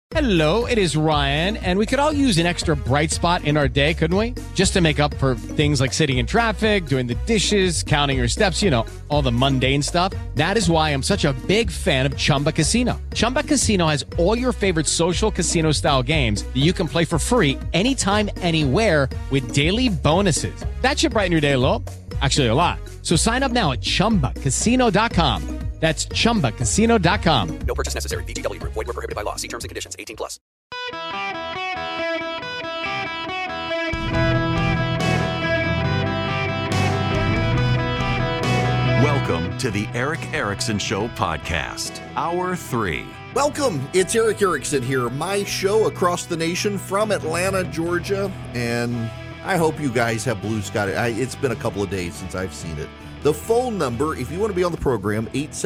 Hello, it is Ryan, and we could all use an extra bright spot in our day, couldn't we? Just to make up for things like sitting in traffic, doing the dishes, counting your steps, you know, all the mundane stuff. That is why I'm such a big fan of Chumba Casino. Chumba Casino has all your favorite social casino-style games that you can play for free anytime, anywhere with daily bonuses. That should brighten your day a little. Actually, a lot. So sign up now at ChumbaCasino.com. That's ChumbaCasino.com. No purchase necessary. VGW Group. Void where prohibited by law. See terms and conditions. 18 plus. Welcome to the Eric Erickson Show podcast, Hour 3. Welcome. It's Eric Erickson here, my show across the nation from Atlanta, Georgia, and I hope you guys have blue sky. It's been a couple of days since I've seen it. The phone number, if you want to be on the program,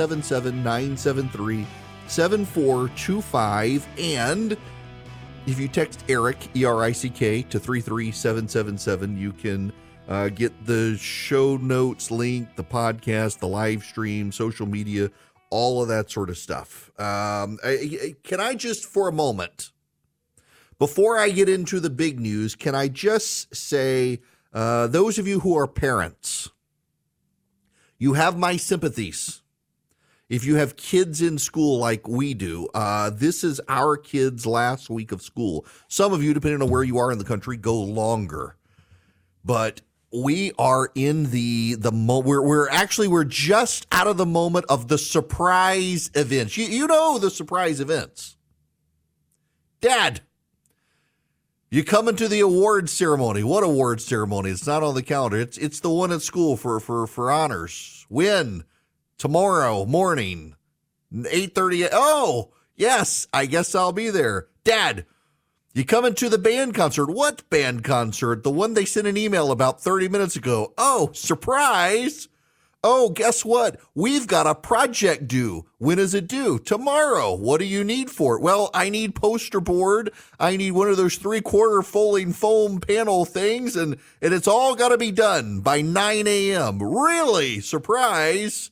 877-973-7425. And if you text Eric, E-R-I-C-K, to 33777, you can get the show notes link, the podcast, the live stream, social media, all of that sort of stuff. Can I just, for a moment, before I get into the big news, can I just say, those of you who are parents, you have my sympathies. If you have kids in school like we do, this is our kids' last week of school. Some of you, depending on where you are in the country, go longer. But we are in we're just out of the moment of the surprise events. You know the surprise events. Dad, you coming to the awards ceremony. What awards ceremony? It's not on the calendar. It's the one at school for honors. When? Tomorrow morning, 8:30. Oh, yes, I guess I'll be there. Dad, you coming to the band concert? What band concert? The one they sent an email about 30 minutes ago. Oh, surprise. Oh, guess what? We've got a project due. When is it due? Tomorrow. What do you need for it? Well, I need poster board. I need one of those 3/4 folding foam panel things, and it's all got to be done by 9 a.m. Really? Surprise.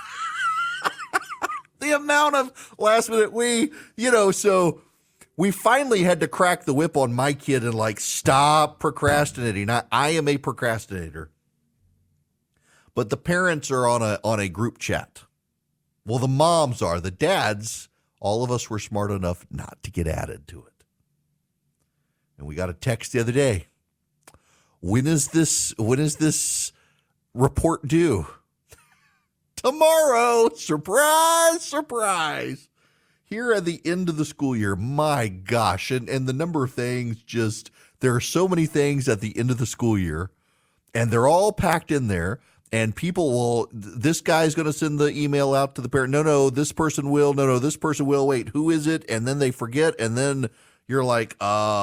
The amount of last minute so we finally had to crack the whip on my kid and stop procrastinating. I am a procrastinator. But the parents are on a group chat. Well, the moms are. The dads, all of us were smart enough not to get added to it. And we got a text the other day. When is this report due? Tomorrow. Surprise, surprise. Here at the end of the school year, my gosh, and the number of things, there are so many things at the end of the school year, and they're all packed in there. And people this guy's going to send the email out to the parent. No, this person will. No, this person will. Wait, who is it? And then they forget. And then you're like,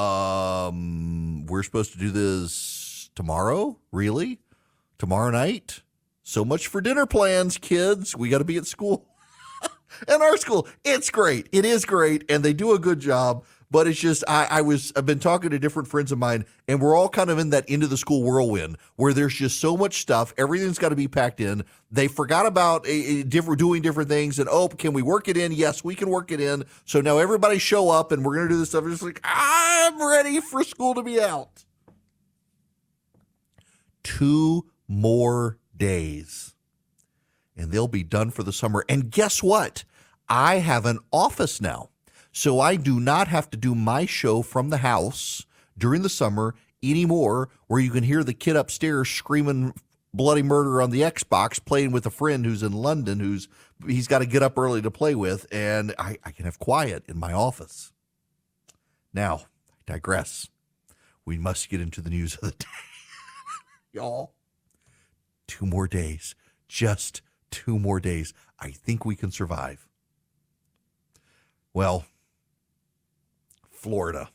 we're supposed to do this tomorrow? Really? Tomorrow night? So much for dinner plans, kids. We got to be at school. And our school, it's great. It is great. And they do a good job. But it's just, I've been talking to different friends of mine, and we're all kind of in that end of the school whirlwind where there's just so much stuff. Everything's got to be packed in. They forgot about doing different things. And, can we work it in? Yes, we can work it in. So now everybody show up and we're going to do this stuff. It's like, I'm ready for school to be out. 2 more days and they'll be done for the summer. And guess what? I have an office now. So I do not have to do my show from the house during the summer anymore, where you can hear the kid upstairs screaming bloody murder on the Xbox, playing with a friend who's in London, he's got to get up early to play with, and I can have quiet in my office. Now, I digress. We must get into the news of the day. Y'all, 2 more days. Just 2 more days. I think we can survive. Well, Florida.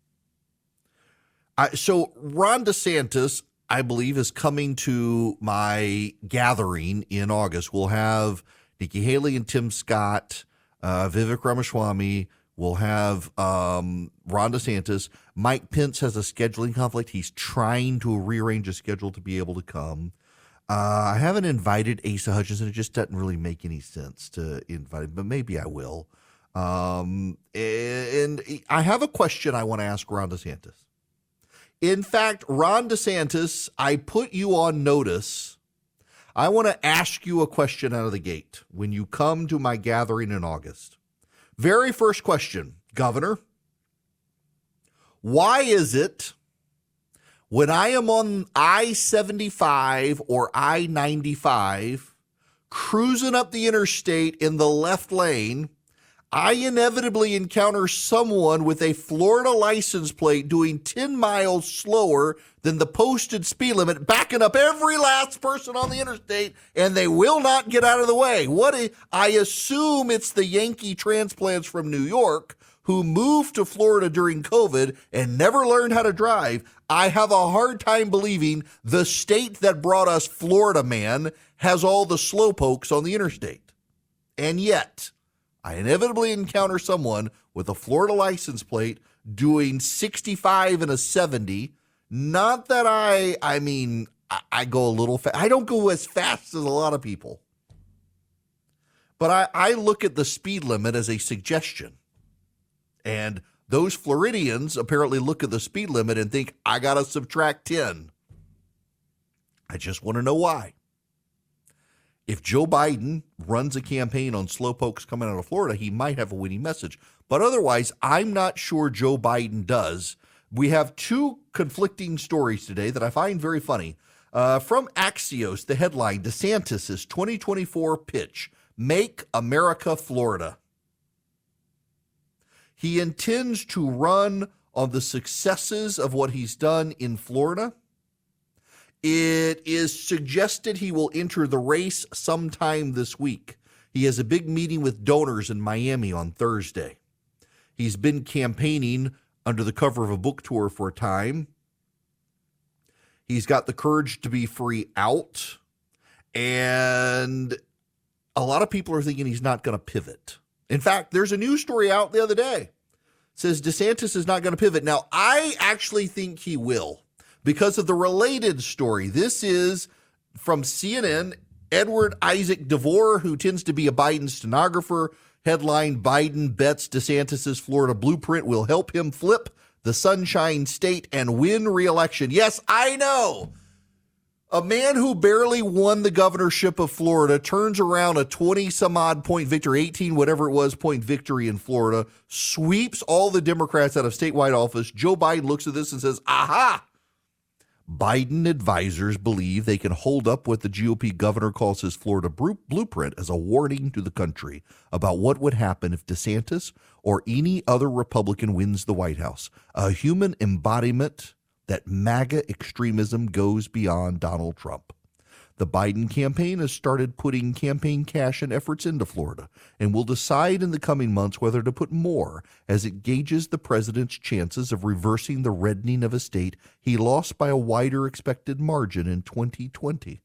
So Ron DeSantis, I believe, is coming to my gathering in August. We'll have Nikki Haley and Tim Scott, Vivek Ramaswamy. We'll have Ron DeSantis. Mike Pence has a scheduling conflict. He's trying to rearrange a schedule to be able to come. I haven't invited Asa Hutchinson. It just doesn't really make any sense to invite him, but maybe I will. And I have a question I want to ask Ron DeSantis. In fact, Ron DeSantis, I put you on notice. I want to ask you a question out of the gate when you come to my gathering in August. Very first question, Governor. Why is it when I am on I-75 or I-95 cruising up the interstate in the left lane, I inevitably encounter someone with a Florida license plate doing 10 miles slower than the posted speed limit, backing up every last person on the interstate, and they will not get out of the way? I assume it's the Yankee transplants from New York who moved to Florida during COVID and never learned how to drive. I have a hard time believing the state that brought us Florida Man has all the slowpokes on the interstate. And yet, I inevitably encounter someone with a Florida license plate doing 65 and a 70. Not that I go a little fast. I don't go as fast as a lot of people. But I look at the speed limit as a suggestion. And those Floridians apparently look at the speed limit and think, I got to subtract 10. I just want to know why. If Joe Biden runs a campaign on slowpokes coming out of Florida, he might have a winning message. But otherwise, I'm not sure Joe Biden does. We have two conflicting stories today that I find very funny. From Axios, the headline, DeSantis' 2024 pitch, Make America Florida. He intends to run on the successes of what he's done in Florida. It is suggested he will enter the race sometime this week. He has a big meeting with donors in Miami on Thursday. He's been campaigning under the cover of a book tour for a time. He's got the courage to be free out. And a lot of people are thinking he's not going to pivot. In fact, there's a news story out the other day. It says DeSantis is not going to pivot. Now, I actually think he will because of the related story. This is from CNN. Edward Isaac DeVore, who tends to be a Biden stenographer, headline, Biden bets DeSantis' Florida blueprint will help him flip the Sunshine State and win re-election. Yes, I know. A man who barely won the governorship of Florida turns around a 20-some-odd point victory, 18 whatever it was point victory in Florida, sweeps all the Democrats out of statewide office. Joe Biden looks at this and says, aha! Biden advisors believe they can hold up what the GOP governor calls his Florida blueprint as a warning to the country about what would happen if DeSantis or any other Republican wins the White House. A human embodiment that MAGA extremism goes beyond Donald Trump. The Biden campaign has started putting campaign cash and efforts into Florida and will decide in the coming months whether to put more as it gauges the president's chances of reversing the reddening of a state he lost by a wider expected margin in 2020.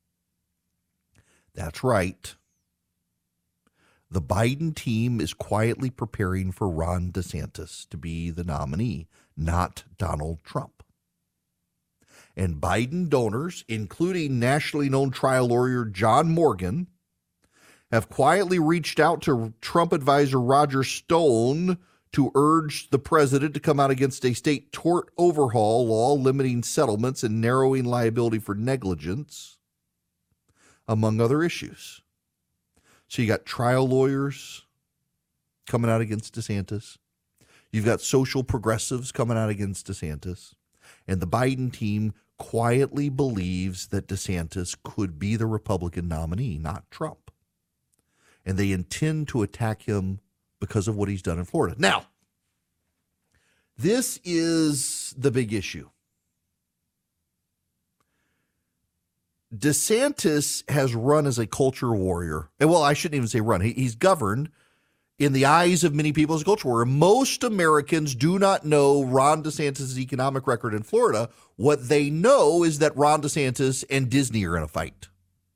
That's right. The Biden team is quietly preparing for Ron DeSantis to be the nominee, not Donald Trump. And Biden donors, including nationally known trial lawyer John Morgan, have quietly reached out to Trump advisor Roger Stone to urge the president to come out against a state tort overhaul law limiting settlements and narrowing liability for negligence, among other issues. So you got trial lawyers coming out against DeSantis. You've got social progressives coming out against DeSantis. And the Biden team quietly believes that DeSantis could be the Republican nominee, not Trump. And they intend to attack him because of what he's done in Florida. Now, this is the big issue. DeSantis has run as a culture warrior. And well, I shouldn't even say run. He's governed in the eyes of many people as a culture warrior. Most Americans do not know Ron DeSantis' economic record in Florida. What they know is that Ron DeSantis and Disney are in a fight.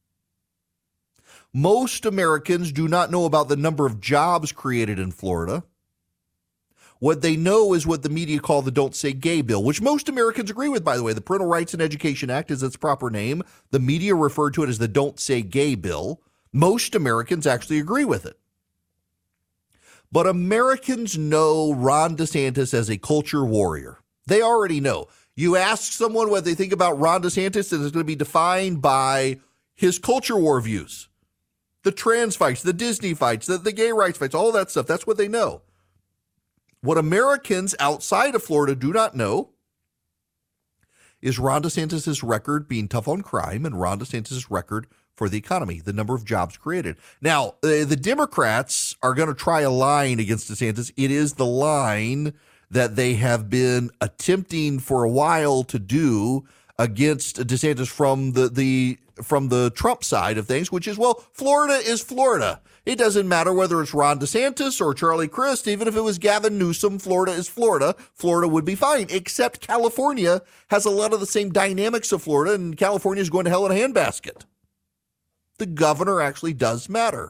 Most Americans do not know about the number of jobs created in Florida. What they know is what the media call the Don't Say Gay bill, which most Americans agree with, by the way. The Parental Rights and Education Act is its proper name. The media referred to it as the Don't Say Gay bill. Most Americans actually agree with it. But Americans know Ron DeSantis as a culture warrior. They already know. You ask someone what they think about Ron DeSantis, and it's going to be defined by his culture war views. The trans fights, the Disney fights, the gay rights fights, all that stuff. That's what they know. What Americans outside of Florida do not know is Ron DeSantis' record being tough on crime and Ron DeSantis' record for the economy, the number of jobs created. Now, the Democrats are going to try a line against DeSantis. It is the line that they have been attempting for a while to do against DeSantis from the Trump side of things, which is, well, Florida is Florida. It doesn't matter whether it's Ron DeSantis or Charlie Crist. Even if it was Gavin Newsom, Florida is Florida. Florida would be fine, except California has a lot of the same dynamics of Florida, and California is going to hell in a handbasket. The governor actually does matter.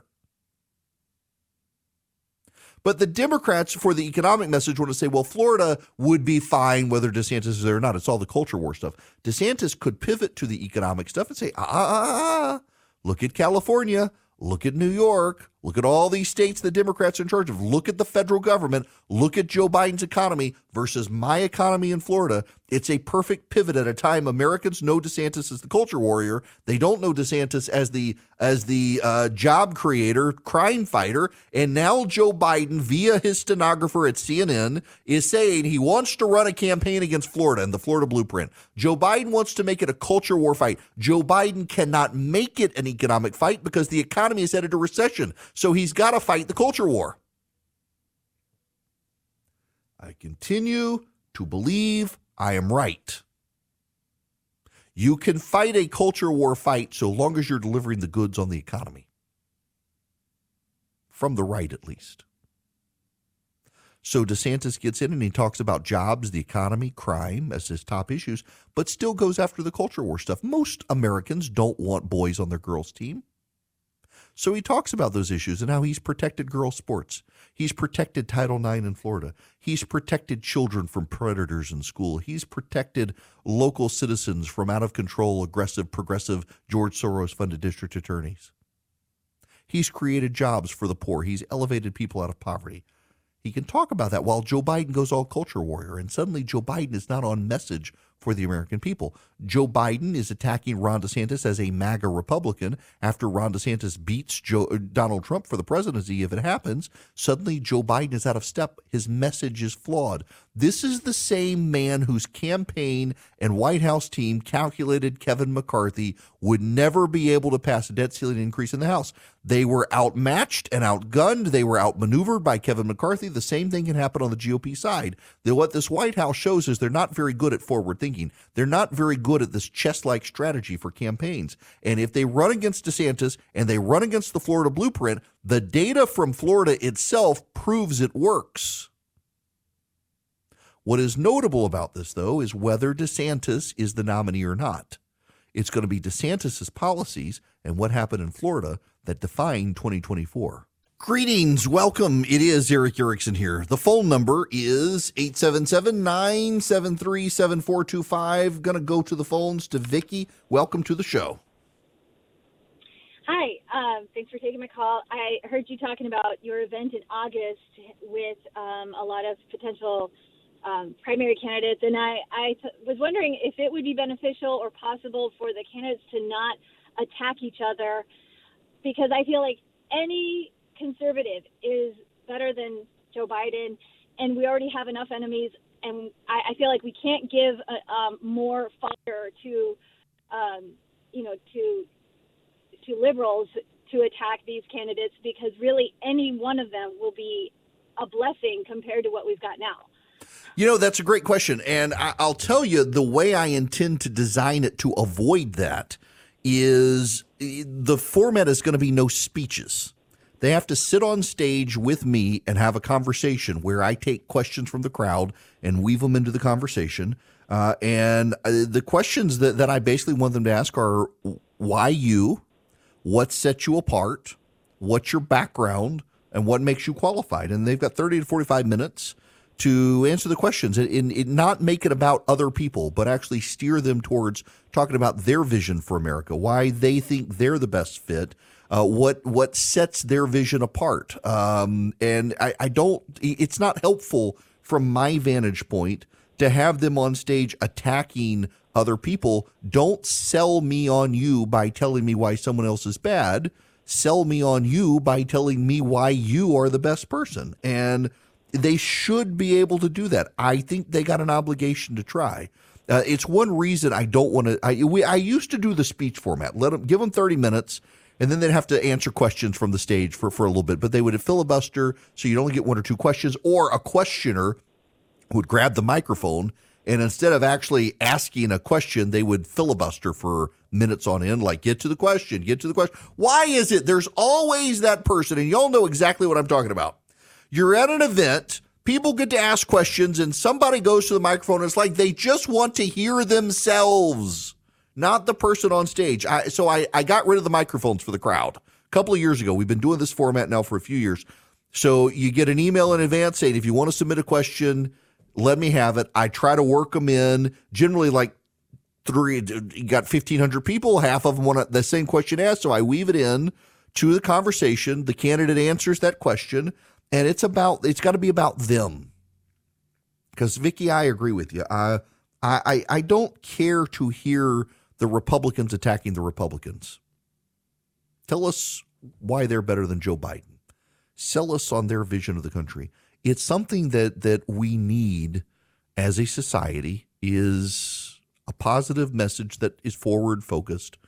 But the Democrats, for the economic message, want to say, well, Florida would be fine whether DeSantis is there or not. It's all the culture war stuff. DeSantis could pivot to the economic stuff and say, look at California, look at New York, look at all these states the Democrats are in charge of, look at the federal government, look at Joe Biden's economy versus my economy in Florida. It's a perfect pivot at a time Americans know DeSantis as the culture warrior. They don't know DeSantis as the job creator, crime fighter. And now Joe Biden, via his stenographer at CNN, is saying he wants to run a campaign against Florida and the Florida blueprint. Joe Biden wants to make it a culture war fight. Joe Biden cannot make it an economic fight because the economy is headed to recession. So he's got to fight the culture war. I continue to believe I am right. You can fight a culture war fight so long as you're delivering the goods on the economy. From the right, at least. So DeSantis gets in and he talks about jobs, the economy, crime as his top issues, but still goes after the culture war stuff. Most Americans don't want boys on their girls' team. So he talks about those issues and how he's protected girls' sports. He's protected Title IX in Florida. He's protected children from predators in school. He's protected local citizens from out-of-control, aggressive, progressive George Soros-funded district attorneys. He's created jobs for the poor. He's elevated people out of poverty. He can talk about that while Joe Biden goes all culture warrior, and suddenly Joe Biden is not on message for the American people. Joe Biden is attacking Ron DeSantis as a MAGA Republican after Ron DeSantis beats Donald Trump for the presidency. If it happens, suddenly Joe Biden is out of step. His message is flawed. This is the same man whose campaign and White House team calculated Kevin McCarthy would never be able to pass a debt ceiling increase in the House. They were outmatched and outgunned. They were outmaneuvered by Kevin McCarthy. The same thing can happen on the GOP side. What this White House shows is they're not very good at forward thinking. They're not very good at this chess-like strategy for campaigns. And if they run against DeSantis and they run against the Florida blueprint, the data from Florida itself proves it works. What is notable about this, though, is whether DeSantis is the nominee or not. It's going to be DeSantis' policies and what happened in Florida that define 2024. Greetings. Welcome. It is Erick Erickson here. The phone number is 877-973-7425. Going to go to the phones to Vicki. Welcome to the show. Hi. Thanks for taking my call. I heard you talking about your event in August with a lot of potential primary candidates, and I was wondering if it would be beneficial or possible for the candidates to not attack each other, because I feel like any conservative is better than Joe Biden, and we already have enough enemies, and I feel like we can't give more fodder to liberals to attack these candidates, because really any one of them will be a blessing compared to what we've got now. You know, that's a great question. And I'll tell you, the way I intend to design it to avoid that is the format is going to be no speeches. They have to sit on stage with me and have a conversation where I take questions from the crowd and weave them into the conversation. And the questions that I basically want them to ask are, why you? What sets you apart? What's your background? And what makes you qualified? And they've got 30 to 45 minutes to answer the questions and not make it about other people, but actually steer them towards talking about their vision for America, why they think they're the best fit. what sets their vision apart. And I don't, it's not helpful from my vantage point to have them on stage attacking other people. Don't sell me on you by telling me why someone else is bad. Sell me on you by telling me why you are the best person. And they should be able to do that. I think they got an obligation to try. It's one reason I don't want to. I used to do the speech format. Give them 30 minutes, and then they'd have to answer questions from the stage for a little bit. But they would filibuster, so you'd only get one or two questions, or a questioner would grab the microphone, and instead of actually asking a question, they would filibuster for minutes on end, like, get to the question. Why is it there's always that person, and y'all know exactly what I'm talking about. You're at an event, people get to ask questions, and somebody goes to the microphone, and it's like they just want to hear themselves, not the person on stage. So I got rid of the microphones for the crowd a couple of years ago. We've been doing this format now for a few years. So you get an email in advance saying, if you want to submit a question, let me have it. I try to work them in. Generally, like you got 1,500 people, half of them want the same question asked, so I weave it in to the conversation. The candidate answers that question, and it's got to be about them. Because, Vicki, I agree with you. I don't care to hear the Republicans attacking the Republicans. Tell us why they're better than Joe Biden. Sell us on their vision of the country. It's something that we need as a society, is a positive message that is forward focused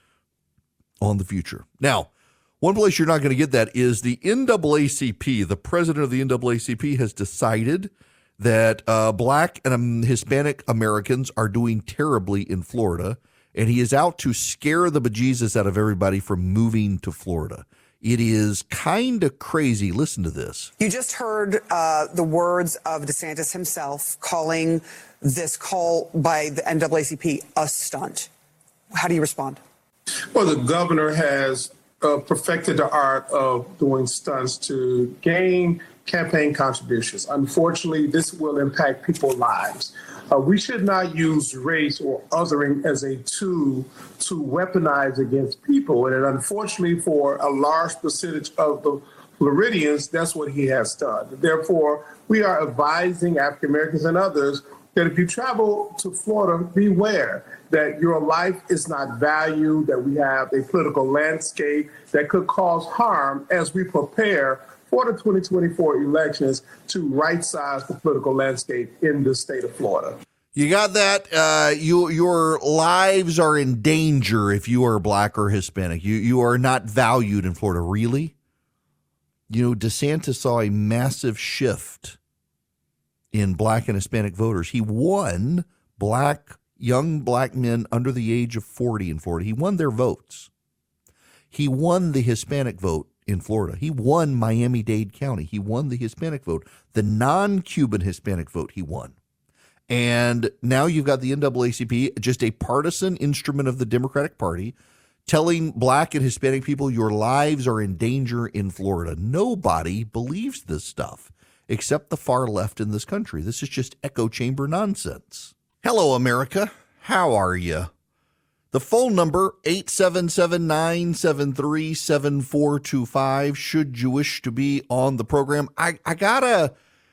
on the future. Now, one place you're not going to get that is the NAACP. The president of the NAACP has decided that Black and Hispanic Americans are doing terribly in Florida, and he is out to scare the bejesus out of everybody from moving to Florida. It is kind of crazy. Listen to this. You just heard the words of DeSantis himself calling this call by the NAACP a stunt. How do you respond? Well, the governor has perfected the art of doing stunts to gain campaign contributions. Unfortunately, this will impact people's lives. We should not use race or othering as a tool to weaponize against people. And unfortunately, for a large percentage of the Floridians, that's what he has done. Therefore, we are advising African Americans and others that if you travel to Florida, beware that your life is not valued, that we have a political landscape that could cause harm as we prepare for the 2024 elections to right-size the political landscape in the state of Florida. You got that? Your lives are in danger if you are Black or Hispanic. You are not valued in Florida. Really? You know, DeSantis saw a massive shift in Black and Hispanic voters. He won young Black men under the age of 40 in Florida. He won their votes. He won the Hispanic vote in Florida. He won Miami-Dade County. He won the Hispanic vote. The non-Cuban Hispanic vote he won. And now you've got the NAACP, just a partisan instrument of the Democratic Party, telling Black and Hispanic people your lives are in danger in Florida. Nobody believes this stuff except the far left in this country. This is just echo chamber nonsense. Hello, America. How are you? The phone number, 877-973-7425, should you wish to be on the program. I gotta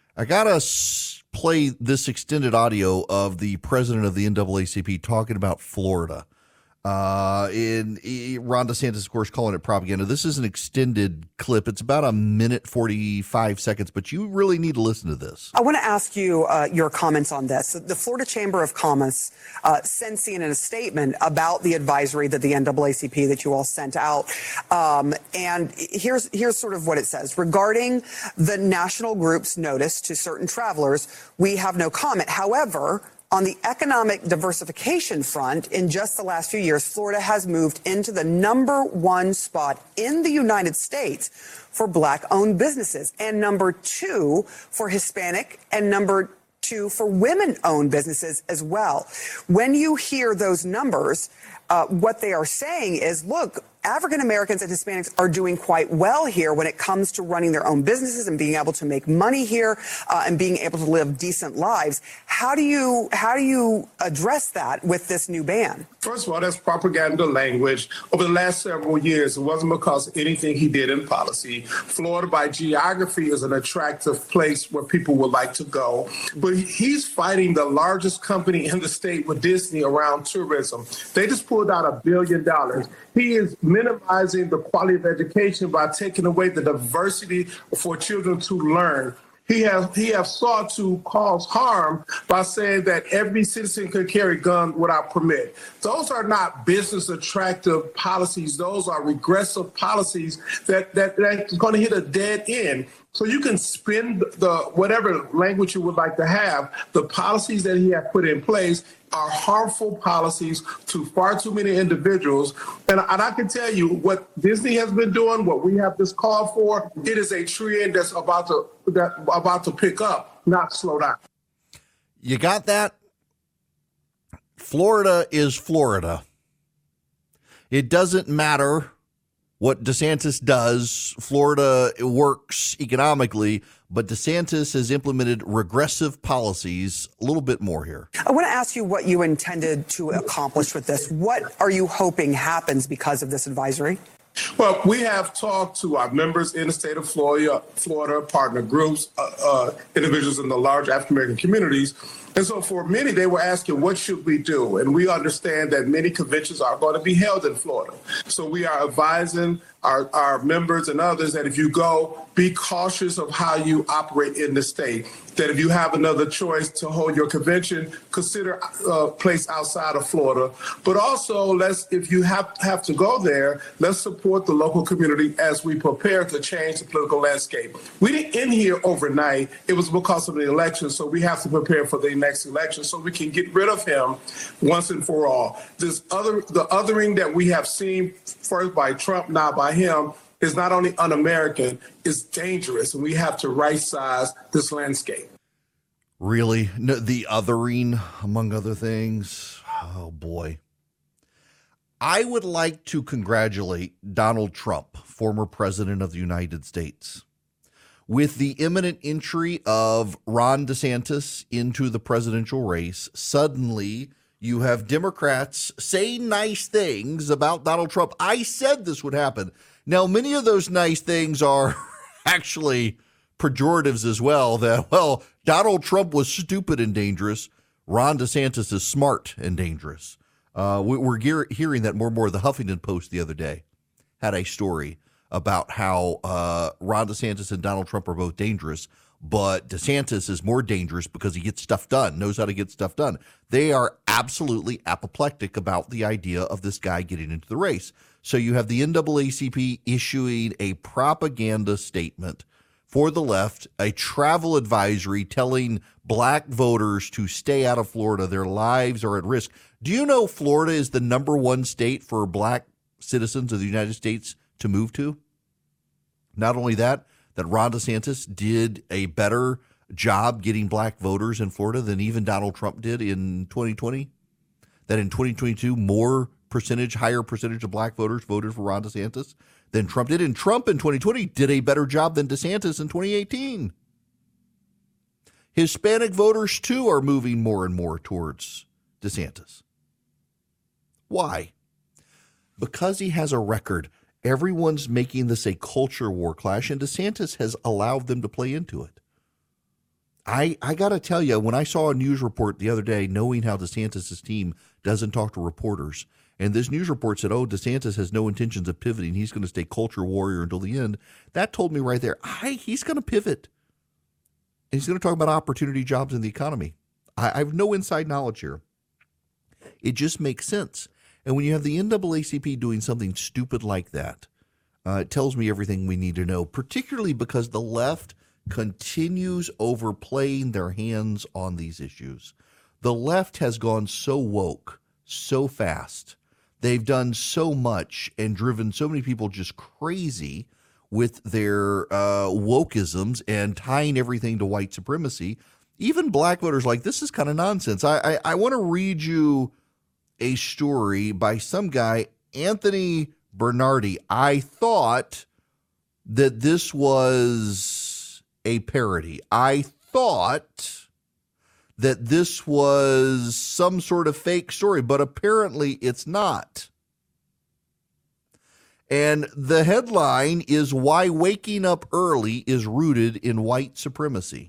play this extended audio of the president of the NAACP talking about Florida. Ron DeSantis, of course, calling it propaganda. This is an extended clip. It's about 1:45 seconds, but you really need to listen to this. I want to ask you your comments on this. The Florida Chamber of Commerce sent CNN a statement about the advisory that the NAACP that you all sent out. And here's sort of what it says. Regarding the national group's notice to certain travelers, we have no comment. However, on the economic diversification front, in just the last few years, Florida has moved into the #1 spot in the United States for Black-owned businesses, and #2 for Hispanic, and #2 for women-owned businesses as well. When you hear those numbers, what they are saying is, look, African Americans and Hispanics are doing quite well here when it comes to running their own businesses and being able to make money here and being able to live decent lives. How do you address that with this new ban? First of all, that's propaganda language. Over the last several years, it wasn't because of anything he did in policy. Florida, by geography, is an attractive place where people would like to go. But he's fighting the largest company in the state with Disney around tourism. They just pulled out $1 billion. He is minimizing the quality of education by taking away the diversity for children to learn. He has sought to cause harm by saying that every citizen could carry guns without permit. Those are not business attractive policies. Those are regressive policies that's going to hit a dead end. So you can spin the whatever language you would like to have. The policies that he has put in place are harmful policies to far too many individuals. And I can tell you what Disney has been doing, what we have this call for, it is a trend that's about to pick up, not slow down. You got that? Florida is Florida. It doesn't matter what DeSantis does. Florida works economically, but DeSantis has implemented regressive policies. A little bit more here. I want to ask you what you intended to accomplish with this. What are you hoping happens because of this advisory? Well, we have talked to our members in the state of Florida, partner groups, individuals in the large African-American communities. And so for many, they were asking, what should we do? And we understand that many conventions are going to be held in Florida. So we are advising our members and others that if you go, be cautious of how you operate in the state. That if you have another choice to hold your convention, consider a place outside of Florida. But also, if you have to go there, let's support the local community as we prepare to change the political landscape. We didn't end here overnight. It was because of the election, so we have to prepare for the next election so we can get rid of him once and for all. The othering that we have seen first by Trump, now by him, is not only un-American, it's dangerous, and we have to right-size this landscape. Really? No, the othering, among other things? Oh, boy. I would like to congratulate Donald Trump, former president of the United States. With the imminent entry of Ron DeSantis into the presidential race, suddenly you have Democrats saying nice things about Donald Trump. I said this would happen. Now, many of those nice things are actually pejoratives as well, that, well, Donald Trump was stupid and dangerous. Ron DeSantis is smart and dangerous. We're hearing that more and more. The Huffington Post the other day had a story about how Ron DeSantis and Donald Trump are both dangerous, but DeSantis is more dangerous because he gets stuff done, knows how to get stuff done. They are absolutely apoplectic about the idea of this guy getting into the race. So you have the NAACP issuing a propaganda statement for the left, a travel advisory telling black voters to stay out of Florida. Their lives are at risk. Do you know Florida is the #1 state for black citizens of the United States to move to? Not only that Ron DeSantis did a better job getting black voters in Florida than even Donald Trump did in 2020. That in 2022, higher percentage of black voters voted for Ron DeSantis than Trump did. And Trump in 2020 did a better job than DeSantis in 2018. Hispanic voters, too, are moving more and more towards DeSantis. Why? Because he has a record. Everyone's making this a culture war clash, and DeSantis has allowed them to play into it. I got to tell you, when I saw a news report the other day, knowing how DeSantis' team doesn't talk to reporters, and this news report said, oh, DeSantis has no intentions of pivoting. He's going to stay culture warrior until the end. That told me right there, he's going to pivot. And he's going to talk about opportunity jobs in the economy. I have no inside knowledge here. It just makes sense. And when you have the NAACP doing something stupid like that, it tells me everything we need to know, particularly because the left continues overplaying their hands on these issues. The left has gone so woke, so fast. They've done so much and driven so many people just crazy with their wokeisms and tying everything to white supremacy. Even black voters like, this is kind of nonsense. I want to read you a story by some guy, Anthony Bernardi, I thought that this was a parody. I thought that this was some sort of fake story, but apparently it's not. And the headline is Why Waking Up Early is Rooted in White Supremacy.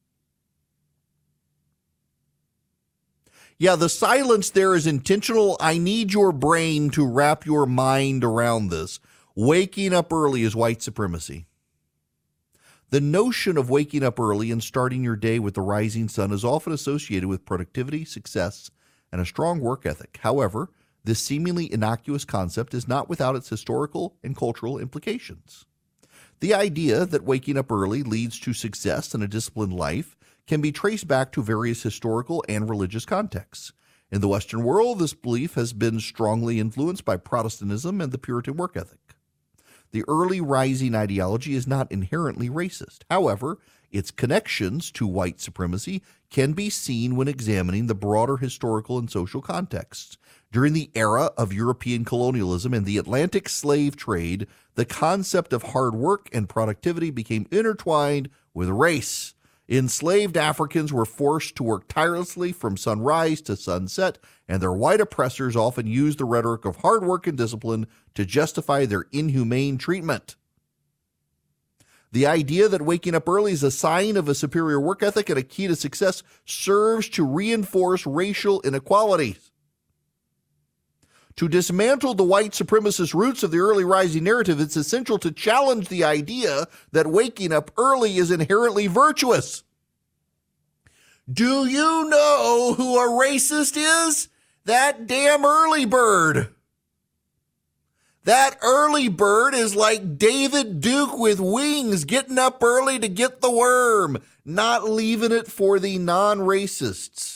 Yeah, the silence there is intentional. I need your brain to wrap your mind around this. Waking up early is white supremacy. The notion of waking up early and starting your day with the rising sun is often associated with productivity, success, and a strong work ethic. However, this seemingly innocuous concept is not without its historical and cultural implications. The idea that waking up early leads to success and a disciplined life can be traced back to various historical and religious contexts. In the Western world, this belief has been strongly influenced by Protestantism and the Puritan work ethic. The early rising ideology is not inherently racist. However, its connections to white supremacy can be seen when examining the broader historical and social contexts. During the era of European colonialism and the Atlantic slave trade, the concept of hard work and productivity became intertwined with race. Enslaved Africans were forced to work tirelessly from sunrise to sunset, and their white oppressors often used the rhetoric of hard work and discipline to justify their inhumane treatment. The idea that waking up early is a sign of a superior work ethic and a key to success serves to reinforce racial inequalities. To dismantle the white supremacist roots of the early rising narrative, it's essential to challenge the idea that waking up early is inherently virtuous. Do you know who a racist is? That damn early bird. That early bird is like David Duke with wings, getting up early to get the worm, not leaving it for the non-racists.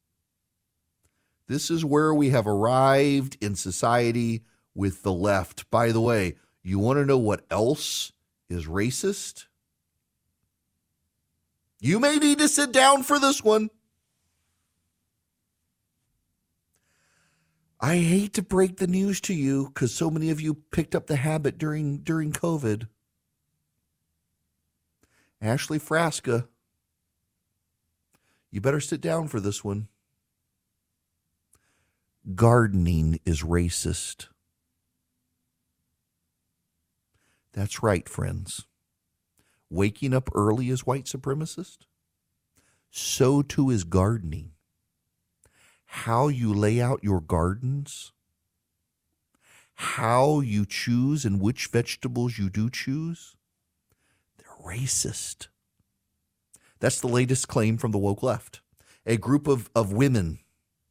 This is where we have arrived in society with the left. By the way, you want to know what else is racist? You may need to sit down for this one. I hate to break the news to you because so many of you picked up the habit during COVID. Ashley Frasca, you better sit down for this one. Gardening is racist. That's right, friends. Waking up early is white supremacist. So too is gardening. How you lay out your gardens, how you choose and which vegetables you do choose, they're racist. That's the latest claim from the woke left. A group of women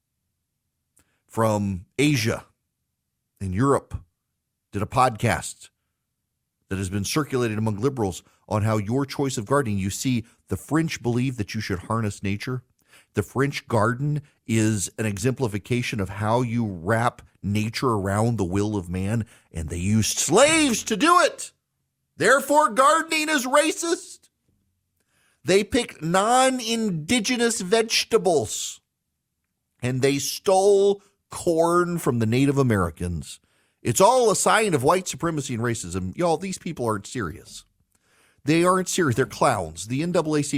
from Asia and Europe did a podcast that has been circulated among liberals on how your choice of gardening, you see, the French believe that you should harness nature. The French garden is an exemplification of how you wrap nature around the will of man, and they used slaves to do it. Therefore, gardening is racist. They picked non-indigenous vegetables, and they stole corn from the Native Americans. It's all a sign of white supremacy and racism. Y'all, these people aren't serious. They aren't serious. They're clowns. The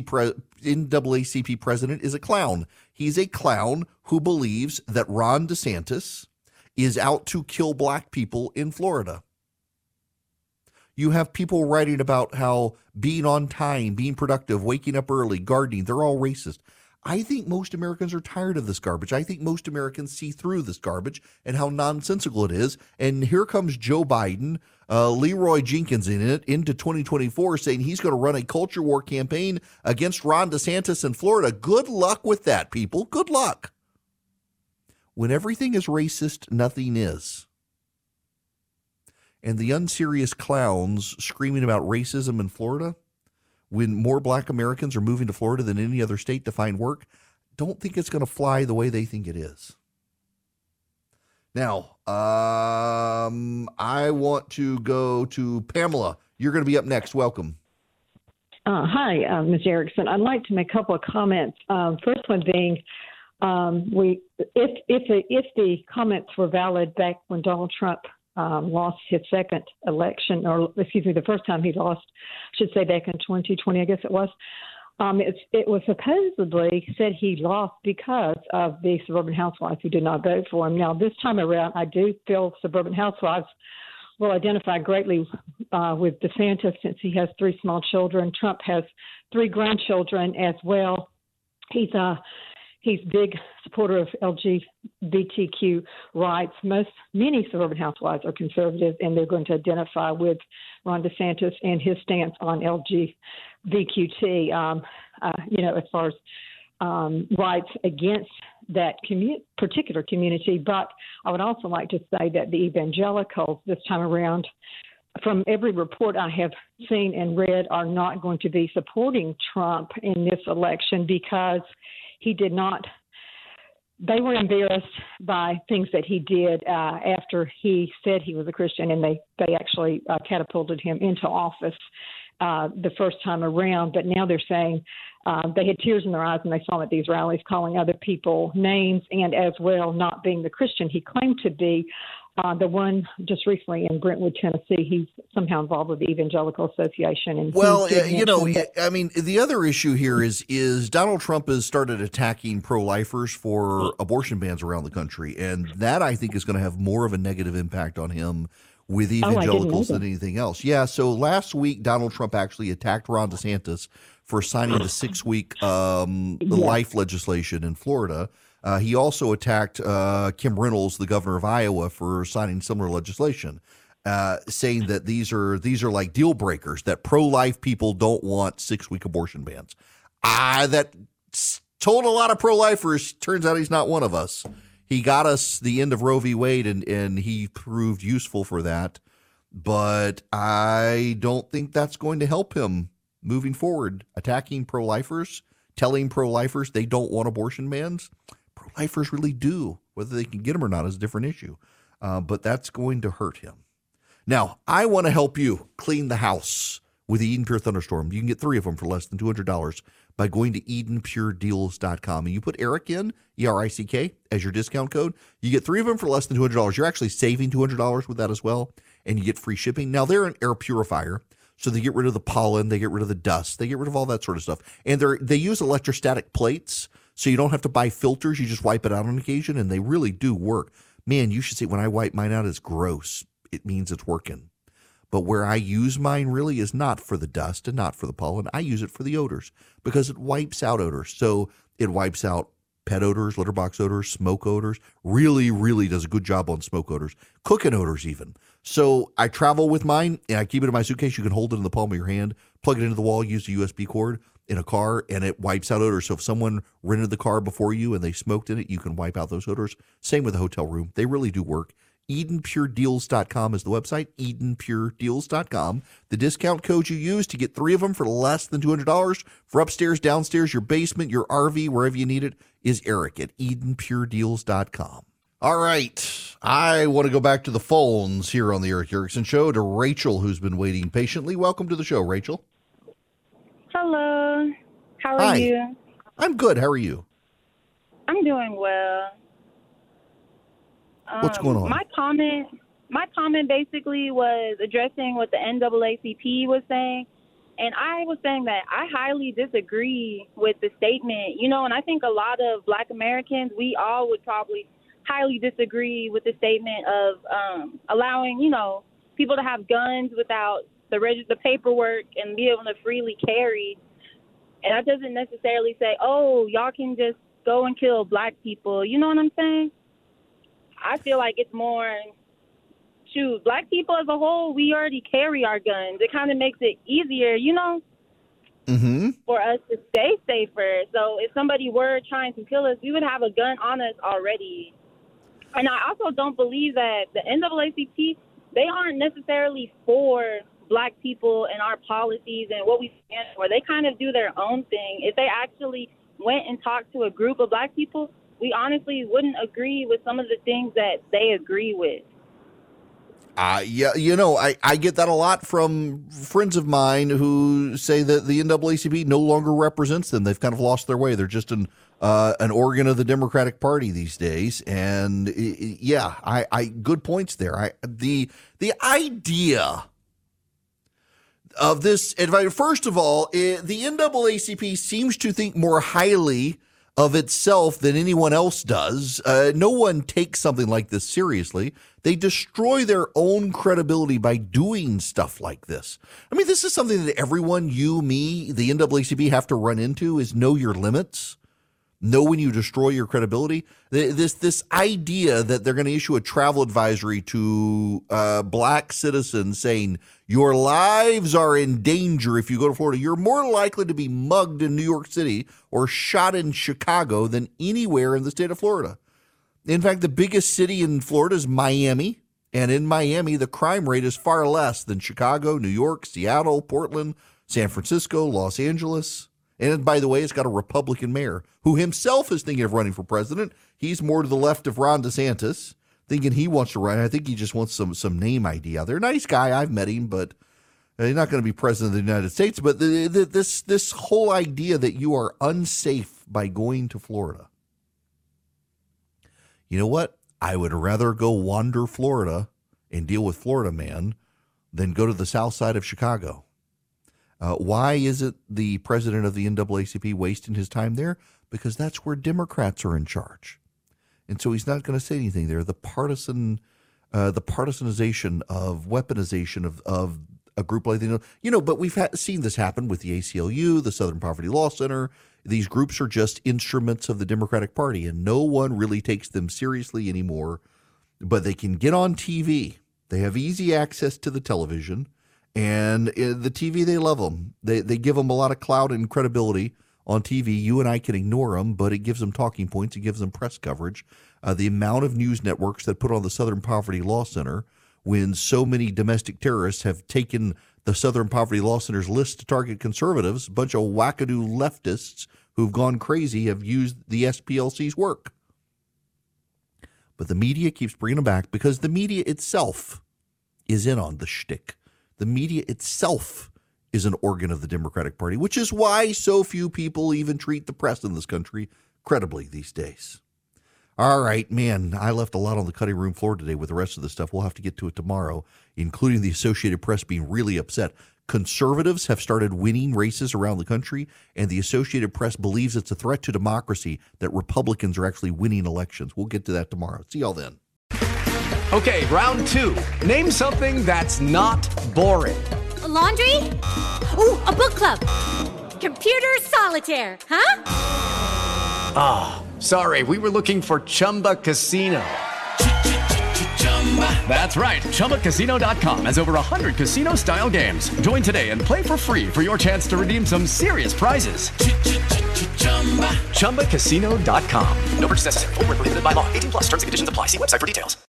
NAACP president is a clown. He's a clown who believes that Ron DeSantis is out to kill black people in Florida. You have people writing about how being on time, being productive, waking up early, gardening, they're all racist. I think most Americans are tired of this garbage. I think most Americans see through this garbage and how nonsensical it is. And here comes Joe Biden, Leroy Jenkins into 2024 saying he's going to run a culture war campaign against Ron DeSantis in Florida. Good luck with that, people. Good luck. When everything is racist, nothing is. And the unserious clowns screaming about racism in Florida, when more black Americans are moving to Florida than any other state to find work, don't think it's going to fly the way they think it is. Now, I want to go to Pamela. You're going to be up next. Welcome. Hi, Ms. Erickson. I'd like to make a couple of comments. First one being, if the comments were valid back when Donald Trump lost his second election, or excuse me, the first time he lost, I should say back in 2020, I guess it was. It was supposedly said he lost because of the suburban housewives who did not vote for him. Now, this time around, I do feel suburban housewives will identify greatly with DeSantis since he has 3 small children. Trump has 3 grandchildren as well. He's big supporter of LGBTQ rights. Many suburban housewives are conservative, and they're going to identify with Ron DeSantis and his stance on LGBTQT. As far as rights against that particular community. But I would also like to say that the evangelicals this time around, from every report I have seen and read, are not going to be supporting Trump in this election because he did not. They were embarrassed by things that he did after he said he was a Christian, and they actually catapulted him into office the first time around. But now they're saying they had tears in their eyes when they saw him at these rallies, calling other people names and as well not being the Christian he claimed to be. The one just recently in Brentwood, Tennessee, he's somehow involved with the Evangelical Association. And the other issue here is Donald Trump has started attacking pro-lifers for abortion bans around the country, and that I think is going to have more of a negative impact on him with evangelicals than anything else. Yeah, so last week Donald Trump actually attacked Ron DeSantis for signing the 6-week life legislation in Florida. He also attacked Kim Reynolds, the governor of Iowa, for signing similar legislation, saying that these are like deal breakers, that pro-life people don't want 6-week abortion bans. That told a lot of pro-lifers. Turns out he's not one of us. He got us the end of Roe v. Wade, and he proved useful for that. But I don't think that's going to help him moving forward. Attacking pro-lifers, telling pro-lifers they don't want abortion bans. Pro-lifers really do. Whether they can get them or not is a different issue. But that's going to hurt him. Now, I want to help you clean the house with the Eden Pure Thunderstorm. You can get 3 of them for less than $200 by going to EdenPureDeals.com. And you put Eric in, E-R-I-C-K, as your discount code. You get 3 of them for less than $200. You're actually saving $200 with that as well. And you get free shipping. Now, they're an air purifier. So they get rid of the pollen, they get rid of the dust, they get rid of all that sort of stuff. And they use electrostatic plates, so you don't have to buy filters. You just wipe it out on occasion, and they really do work. Man, you should see when I wipe mine out, it's gross. It means it's working. But where I use mine really is not for the dust and not for the pollen. I use it for the odors because it wipes out odors. So it wipes out pet odors, litter box odors, smoke odors. Really, really does a good job on smoke odors, cooking odors even. So I travel with mine, and I keep it in my suitcase. You can hold it in the palm of your hand, plug it into the wall, use a USB cord in a car, and it wipes out odors. So if someone rented the car before you and they smoked in it, you can wipe out those odors. Same with the hotel room. They really do work. EdenPureDeals.com is the website, EdenPureDeals.com. The discount code you use to get 3 of them for less than $200 for upstairs, downstairs, your basement, your RV, wherever you need it, is Eric at EdenPureDeals.com. All right. I want to go back to the phones here on the Eric Erickson Show to Rachel, who's been waiting patiently. Welcome to the show, Rachel. Hello. How are you? I'm good. How are you? I'm doing well. What's going on? My comment basically was addressing what the NAACP was saying. And I was saying that I highly disagree with the statement, and I think a lot of Black Americans, we all would probably highly disagree with the statement of allowing, people to have guns without the paperwork and be able to freely carry. And that doesn't necessarily say, oh, y'all can just go and kill Black people. You know what I'm saying? I feel like it's more, Black people as a whole, we already carry our guns. It kind of makes it easier, for us to stay safer. So if somebody were trying to kill us, we would have a gun on us already. And I also don't believe that the NAACP, they aren't necessarily for Black people and our policies and what we stand for. They kind of do their own thing. If they actually went and talked to a group of Black people, we honestly wouldn't agree with some of the things that they agree with. Yeah, I get that a lot from friends of mine who say that the NAACP no longer represents them. They've kind of lost their way. They're just an organ of the Democratic Party these days. And yeah, I good points there. The idea of this advice, first of all, the NAACP seems to think more highly of itself than anyone else does. No one takes something like this seriously. They destroy their own credibility by doing stuff like this. I mean, this is something that everyone, you, me, the NAACP have to run into, is know your limits. Know when you destroy your credibility. This idea that they're going to issue a travel advisory to black citizens saying your lives are in danger if you go to Florida. You're more likely to be mugged in New York City or shot in Chicago than anywhere in the state of Florida. In fact, the biggest city in Florida is Miami. And in Miami, the crime rate is far less than Chicago, New York, Seattle, Portland, San Francisco, Los Angeles. And by the way, it's got a Republican mayor who himself is thinking of running for president. He's more to the left of Ron DeSantis, thinking he wants to run. I think he just wants some name ID out there. Nice guy. I've met him, but he's not going to be president of the United States. But this whole idea that you are unsafe by going to Florida. You know what? I would rather go wander Florida and deal with Florida man than go to the south side of Chicago. Why isn't the president of the NAACP wasting his time there? Because that's where Democrats are in charge. And so he's not going to say anything there. The partisanization of weaponization of a group like that. But we've seen this happen with the ACLU, the Southern Poverty Law Center. These groups are just instruments of the Democratic Party, and no one really takes them seriously anymore. But they can get on TV. They have easy access to the television. And the TV, they love them. They give them a lot of clout and credibility on TV. You and I can ignore them, but it gives them talking points. It gives them press coverage. The amount of news networks that put on the Southern Poverty Law Center when so many domestic terrorists have taken the Southern Poverty Law Center's list to target conservatives, a bunch of wackadoo leftists who've gone crazy have used the SPLC's work. But the media keeps bringing them back because the media itself is in on the shtick. The media itself is an organ of the Democratic Party, which is why so few people even treat the press in this country credibly these days. All right, man, I left a lot on the cutting room floor today with the rest of the stuff. We'll have to get to it tomorrow, including the Associated Press being really upset. Conservatives have started winning races around the country, and the Associated Press believes it's a threat to democracy that Republicans are actually winning elections. We'll get to that tomorrow. See y'all then. Okay, round two. Name something that's not boring. A laundry? Ooh, a book club. Computer solitaire, huh? Ah, sorry, we were looking for Chumba Casino. That's right, ChumbaCasino.com has over 100 casino-style games. Join today and play for free for your chance to redeem some serious prizes. ChumbaCasino.com. No purchase necessary. Void where prohibited by law. 18+ terms and conditions apply. See website for details.